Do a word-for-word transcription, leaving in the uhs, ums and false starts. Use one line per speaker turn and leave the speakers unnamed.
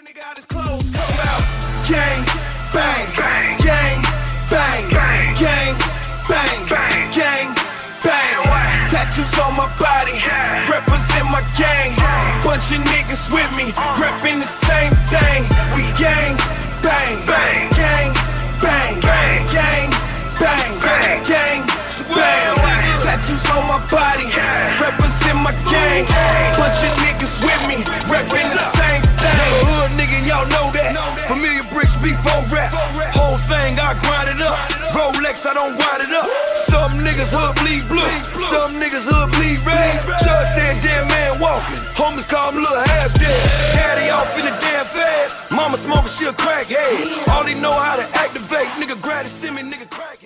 Nigga got his clothes talking about gang, bang, bang, gang, bang, bang, gang, bang, bang, gang, bang. Tattoos on my body, represent my gang. Bunch of niggas with me, reppin' the same thing. We gang, bang, bang, gang, bang, bang, gang, bang, bang, gang, bang. Tattoos on my body, represent my gang. Bunch of niggas with me, reppin' the same thing.
Hood nigga, and y'all know that. Familiar bricks before rap. Whole thing, I grind it up. Rolex, I don't wind it up. Some niggas hood bleed blue. Some niggas hood bleed red. Judge said, damn man walking. Homies call him little half dead. Daddy off in the damn fed. Mama smoking, she a crackhead. All he know how to activate. Nigga grab it, send me, nigga crack.